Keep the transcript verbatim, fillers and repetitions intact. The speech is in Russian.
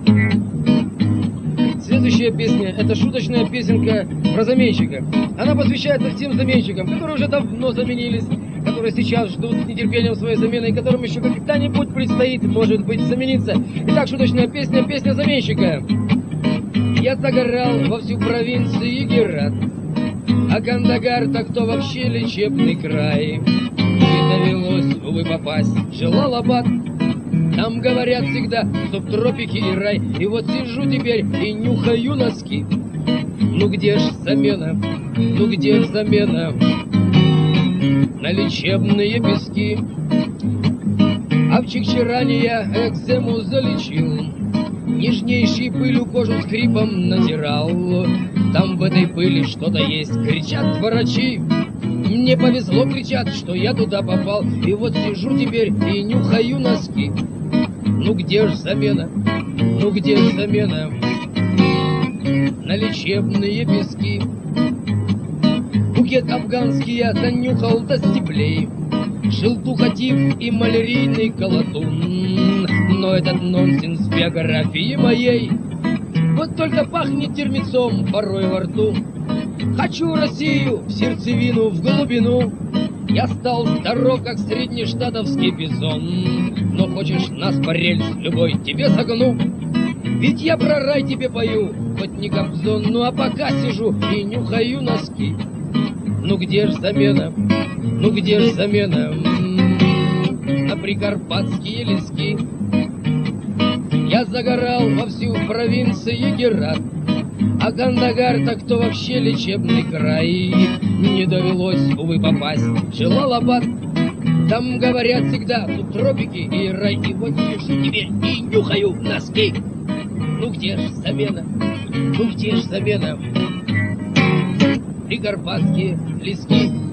Следующая песня – это шуточная песенка про заменщика. Она посвящается тем заменщикам, которые уже давно заменились, которые сейчас ждут с нетерпением своей замены, и которым еще когда-нибудь предстоит, может быть, замениться. Итак, шуточная песня, песня заменщика. Я загорал во всю провинцию Герат, а Кандагар так то вообще лечебный край. Не довелось, увы, попасть в Джалалабад. Там говорят всегда субтропики и рай. И вот сижу теперь и нюхаю носки. Ну где ж замена, ну где ж замена на лечебные пески? А в Чикчиране я экзему залечил, нежнейшей пылью кожу скрипом натирал. Там в этой пыли что-то есть, кричат врачи. Мне повезло, кричат, что я туда попал. И вот сижу теперь и нюхаю носки. Ну где ж замена, ну где ж замена на лечебные пески? Букет афганский я занюхал до стеблей, желтуха, тиф и малярийный колотун. Но этот нонсенс в биографии моей. Вот только пахнет термицом порой во рту. Хочу Россию в сердцевину, в глубину. Я стал здоров, как среднештатовский бизон. Но хочешь нас по рельс любой тебе согну. Ведь я про рай тебе пою, хоть не Кобзон. Ну а пока сижу и нюхаю носки. Ну где ж замена, ну где ж замена на прикарпатские лески? Я загорал во всю провинцию Герат, а Кандагар так то вообще лечебный край. Не довелось, увы, попасть в Джалалабад. Там говорят всегда субтропики и рай. И вот сижу теперь и нюхаю носки. Ну где ж замена, ну где ж замена прикарпатские лески?